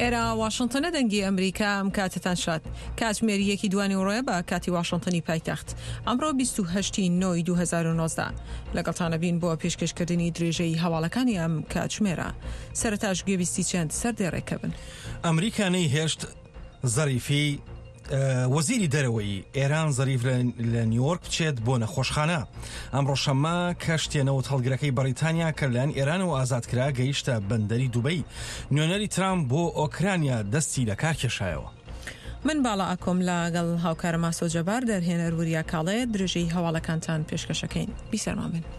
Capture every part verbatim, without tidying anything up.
ئێرە واشنتنە دەنگی ئەمریکا ئەم کاتتان شات کاتژمێریەکی دوانی ڕۆیە بە کاتی واشنتنی پایتەخت ئەمڕۆ بیست و هەشتی نۆی دوو هەزار و نۆزدە لەگەڵتانە بین بۆ پێشکەشکردنی درێژەی هەواڵەکانی ئەم کاتژمێرە. سەرەتاش گوێویستی چەند سەردێڕێکە بن. ئەمریکانەی هێشت زەریفی وەزیری دەرەوەی ئێران زەریف لە نیویۆرک بچێت بۆ نەخۆشخانە. ئەمڕۆ شەممە کەشتێنەوە هەڵگرەکەی بەریتانیا کە لەلایەن ئێران و ئازادکرا گەیشتە بەندەری دوبەی. نوێنەری ترامپ بۆ ئۆکرانیا دەستی لە کار کێشایەوە. من باڵا ئەکۆم لەگەڵ هاوکارە ماسۆ جەبار دەرهێنەر وریا کاڵێ درێژەی هەواڵەکانتان پێشکەشەکەین. بیسەرمان بن.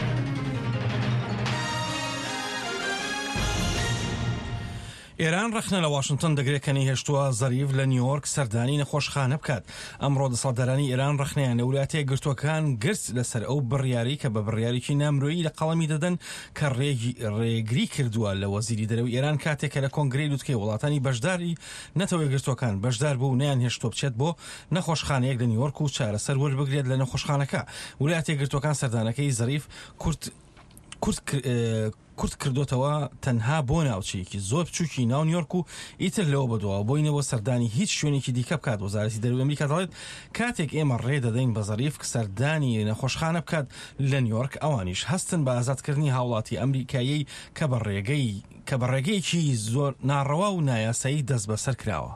ئێران ڕخنە لە واشنتن دەگرێتکەنی هێشتووە زەریف لە نیویۆرک سەردانی نەخۆشخانە بکات. ئەمڕۆ دەسەڵاتدارانی ئێران ڕخنەیان لە ویلایەتە گرتوەکان گرت لەسەر ئەو بڕیاری کە بە بڕیارێکی نامرۆیی لە قەڵەمی دەدەن کە ڕێگری کردووە لە وەزیری دەرەوەی ئێران کاتێک کە لە کۆنگرەی لوتکەی وڵاتانی بەشداری نەتەوەی گرتوەکان بەشدار بوو نیان هێشتۆ بچێت بۆ نەخۆشخانەیەک لە نیویۆرک و چارەسەر وەربگرێت لە نەخۆشخانەکە. ویلایەتە گرتوەکان سەردانەکەی زەریف کورت کورت کردوتەوە تەنها بۆ ناوچەیەکی زۆر بچووکی ناو نیویۆرک و ئیتر لەوە بەدەوە بۆینەوە سەردانی هیچ شوێنێکی دیکە بکات. وەزارەتی دەرەوەی ئەمریکا دەڵێت کاتێک ئێمە ڕێ دەدەین بە زەریف کە سەردانی نەخۆشخانە بکات لە نیویۆرک ئەوانیش هەستن بە ئازادکردنی هاوڵاتی ئەمریکایی کە بە ڕێگەی کە بە ڕێگەیەکی زۆر ناڕەوا و نایاسایی دەست بەسەر کراوە.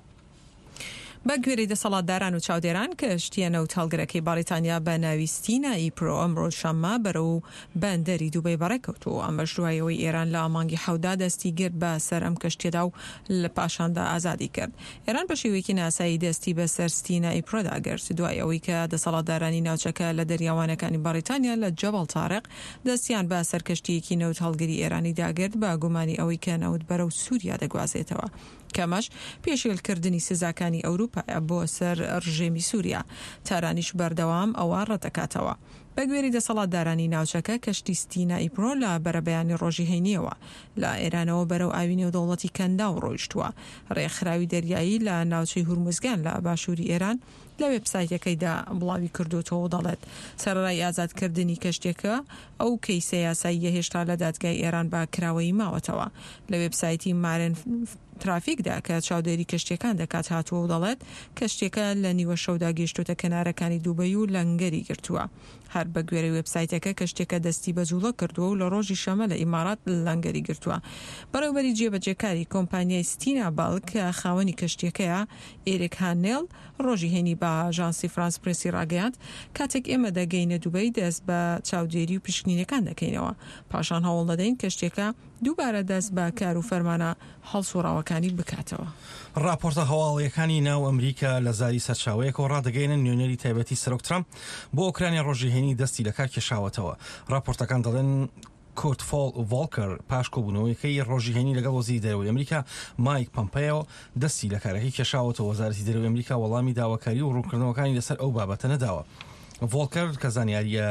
بە گوێرەی دەسەڵاتداران و چاودێران کە شتیەنە و هەڵگرەکەی بەریتانیا بە ناوی ستینا ئیپرۆ ئەمڕۆ شەممە بەرەو بەندەری دووبەی بەڕێکەوتووە. ئەمەش دوایەوەی ئێران لە مانگی حەودا دەستی گرت بە سەر ئەم کەشتێدا و لە پاشاندا ئازادی کرد. ئێران بە شێوەیەکی ناسایی دەستی بەسەر ستینا ئیپرۆدا گرت دوایەوەی کە دەسەڵاتدارانی ناوچەکە لە دەریاوانەکانی بەریتانیا لە جەبەڵ تارق دەستیان بە سەر کەشتیەکی نەوت هەڵگری ئێرانی داگرت بە گومانی ئەوەی کە نەوت بەرەو سووریا دەگوازێتەوە. کەمەش پێشێلکردنی سزاکانی ئەوروپایە بۆ سەر ڕژێمی سووریا. تارانیش بەردەوام ئەوە ڕەتەکاتەوە. بە گوێری دەسەڵاتدارانی ناوچەکە کەشتی ستینا ئیپرۆ لە بەرەبەیانی ڕۆژی هەینیەوە لە ئێرانەوە بەرەو ئاوی نێودەوڵەتی کەندا و ڕۆیشتووە. ڕێکخراوی دەریایی لە ناوچەی هورمزگان لە باشووری ئێران لە وێبسایتەکەیدا بڵاوی کردوتەوە دەڵێت سەرڕای ئازادکردنی کەشتێکە ئەو کەیسە یاساییە هێشتا لە دادگای ئێران با کراوەی ماوەتەوە. لە وێبسایتی مارن ترافیکدا کە چاودێری کەشتەکان دەکات هاتووە و دەڵێت کەشتێکە لە نیوە شەودا گەیشتوتە کەنارەکانی دووبەی و لەنگەری گرتووە. هەر بە گوێرەی وێبسایتەکە کەشتێکە دەستی بە جوڵە کردووە و لە ڕۆژی شەمە لە ئیمارات لەنگەری گرتووە. بەڕێوەبەری جێبەجێکاری کۆمپانیای ستینا باڵک کە خاوەنی کەشتێکەیە ئێرێک هانێڵ ڕۆژی هێنی بە ئاژانسی فرانس پرسی ڕاگەیاند کاتێک ئێمە دەگەینە دووبەی دەست بە چاودێری و پشکنینەکان دەکەینەوە. پاشان هەوڵ دەدەین کەشتێکە دووبارە دەست بە کار و فەرمانە هەڵسوڕاوەکانی بکاتەوە. راپۆرتە هەواڵیەکانی ناو ئەمریکا لە زاری سەرچاوەیەک و ڕادەگەینە نوێنەری تایبەتی سەرۆک ترامپ بۆ ئۆکرانیا ڕۆژی هێنی دەستی لە کار کێشاوەتەوە. راپۆرتەکان دەڵێن کورت ڤۆڵکەر پاش کۆبوونەوەیەکەی ڕۆژی هێنی لەگەڵ وەزیری دەرەوەی ئەمریکا مایک پۆمپێۆ دەستی لە کارەکەی کێشاوەتەوە. وەزارەتی دەرەوەی ئەمریکا وەڵامی داواکاری و ڕوونکردنەوەکانی لەسەر ئەو بابەتە نەداوە. ڤۆڵکەر کە زانیاریە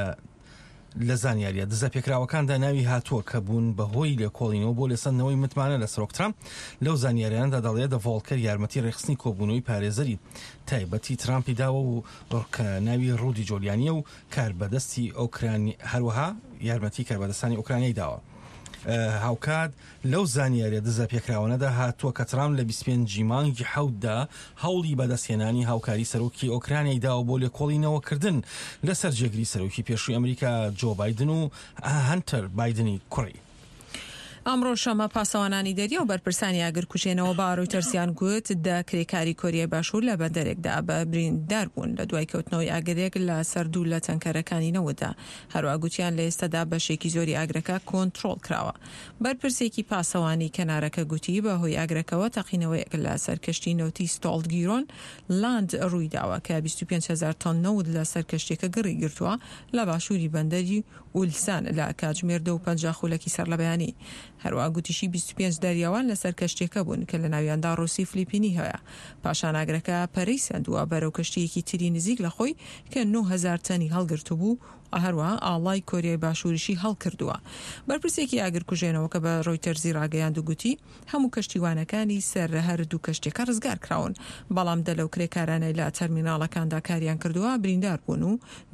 لە زانیاریە دزە پێکراوەکاندا ناوی هاتووە کە بوون بەهۆی لە کۆڵینەوە بۆ لێسەندنەوەی متمانە لە سەرۆک ترامپ. لەو زانیاریاندا دەڵێت ڤۆڵکەر یارمەتی ڕێخستنی کۆبوونەوەی پارێزەری تایبەتی ترامپی داوە و کە ناوی ڕوودی جۆلیانیە و کار بەدەستی ئۆکرانی هەروەها یارمەتی کاربەدەستانی ئۆکرانیای داوە. هاوکات لەو زانیاریە دزە پێکراوەنەدا هاتووە کە ترامپ لە بیست و پێنجی مانگی حەوتدا هەوڵی بەدەستهێنانی هاوکاری سەرۆکی ئۆکرانیای داوە بۆ لێکۆڵینەوەکردن لەسەر جێگری سەرۆکی پێشووی ئەمریکا جۆ بایدن و هەنتەر بایدنی کوڕی. ئەمڕۆ شەمە پاسەوانانی دەریە و بەرپرسانی ئاگرکوژێنەوە بە ڕۆیتەرزیان گوت دەکرێکاری کۆریای باشوور لە بەندەرێکدا بە بریندار بوون لە دوای کەوتنەوەی ئاگرێک لە سەردوو لە تەنکەرەکانی نەوەدا. هەروە گوتیان لە ئێستادا بەشێکی زۆری ئاگرەکە کۆنتڕۆڵ کراوە. بەرپرسێکی پاسەوانی کەنارەکە گوتی بەهۆی ئاگرەکەوە تەقینەوەیەک لە سەرکەشتی نەوتی ستۆڵدگیرۆن لاند ڕوویداوە کە بیست و پێنج هەزار تۆن نەوت لە سەرکەشتێکە گڕی گرتووە لە باشووری بەندەری ئولسان لە کاتژمێر دە و پەنجا خولەکی سەر لە بەیانی. هەروە گوتیشی بیست و پێنج دەریاوان لەسەر کەشتێکە بوون کە لە ناویاندا ڕۆسی فلیپینی هەیە. پاشان ئاگرەکە پەرەی سەندووە بەرەو کەشتیەکی تری نزیک لە خۆی کە نۆ هەزار تەنی هەڵگرتو بوو هەروە ئاڵای کۆریای باشووریشی هەڵکردووە. بەرپرسێکی ئاگرکوژێنەوە کە بە ڕۆیتەرزی ڕاگەیاند و گوتی هەموو کەشتیوانەکانی سەر لە هەردوو کەشتێکە ڕزگار کراون، بەڵام دە لەو کرێکارانەی لە تەرمیناڵەکاندا کاریان کردووە بریندار بوون و